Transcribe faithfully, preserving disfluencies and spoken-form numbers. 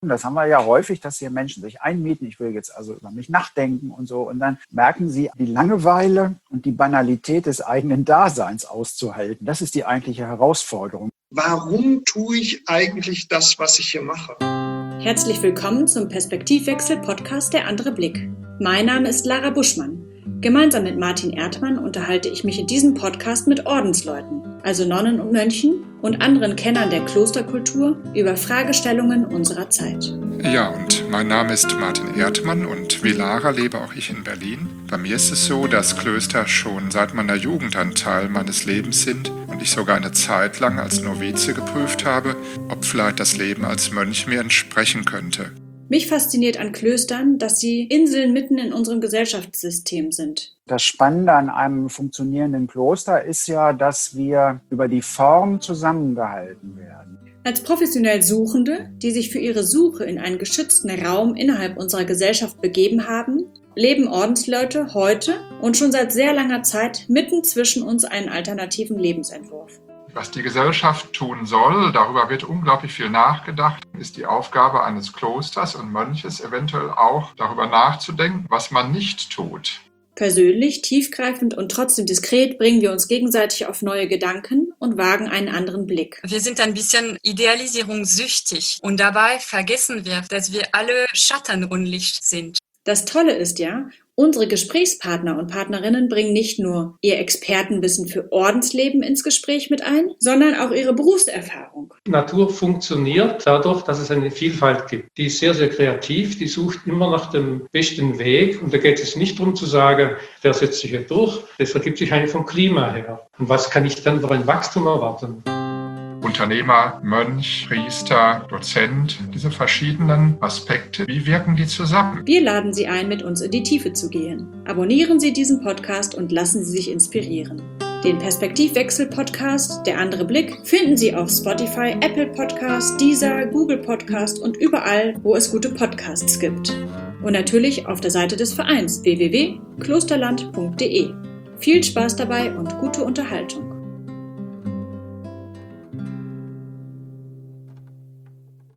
Das haben wir ja häufig, dass hier Menschen sich einmieten. Ich will jetzt also über mich nachdenken und so. Und dann merken sie, die Langeweile und die Banalität des eigenen Daseins auszuhalten. Das ist die eigentliche Herausforderung. Warum tue ich eigentlich das, was ich hier mache? Herzlich willkommen zum Perspektivwechsel-Podcast Der andere Blick. Mein Name ist Lara Buschmann. Gemeinsam mit Martin Erdmann unterhalte ich mich in diesem Podcast mit Ordensleuten, also Nonnen und Mönchen und anderen Kennern der Klosterkultur über Fragestellungen unserer Zeit. Ja, und mein Name ist Martin Erdmann und wie Lara lebe auch ich in Berlin. Bei mir ist es so, dass Klöster schon seit meiner Jugend ein Teil meines Lebens sind und ich sogar eine Zeit lang als Novize geprüft habe, ob vielleicht das Leben als Mönch mir entsprechen könnte. Mich fasziniert an Klöstern, dass sie Inseln mitten in unserem Gesellschaftssystem sind. Das Spannende an einem funktionierenden Kloster ist ja, dass wir über die Form zusammengehalten werden. Als professionell Suchende, die sich für ihre Suche in einen geschützten Raum innerhalb unserer Gesellschaft begeben haben, leben Ordensleute heute und schon seit sehr langer Zeit mitten zwischen uns einen alternativen Lebensentwurf. Was die Gesellschaft tun soll, darüber wird unglaublich viel nachgedacht, ist die Aufgabe eines Klosters und Mönches eventuell auch darüber nachzudenken, was man nicht tut. Persönlich, tiefgreifend und trotzdem diskret bringen wir uns gegenseitig auf neue Gedanken und wagen einen anderen Blick. Wir sind ein bisschen idealisierungssüchtig und dabei vergessen wir, dass wir alle Schatten und Licht sind. Das Tolle ist ja, unsere Gesprächspartner und Partnerinnen bringen nicht nur ihr Expertenwissen für Ordensleben ins Gespräch mit ein, sondern auch ihre Berufserfahrung. Natur funktioniert dadurch, dass es eine Vielfalt gibt. Die ist sehr, sehr kreativ, die sucht immer nach dem besten Weg. Und da geht es nicht darum zu sagen, wer setzt sich hier durch, das ergibt sich eigentlich vom Klima her. Und was kann ich dann für ein Wachstum erwarten? Unternehmer, Mönch, Priester, Dozent, diese verschiedenen Aspekte, wie wirken die zusammen? Wir laden Sie ein, mit uns in die Tiefe zu gehen. Abonnieren Sie diesen Podcast und lassen Sie sich inspirieren. Den Perspektivwechsel-Podcast Der andere Blick finden Sie auf Spotify, Apple Podcast, Deezer, Google Podcast und überall, wo es gute Podcasts gibt. Und natürlich auf der Seite des Vereins w w w punkt klosterland punkt d e. Viel Spaß dabei und gute Unterhaltung.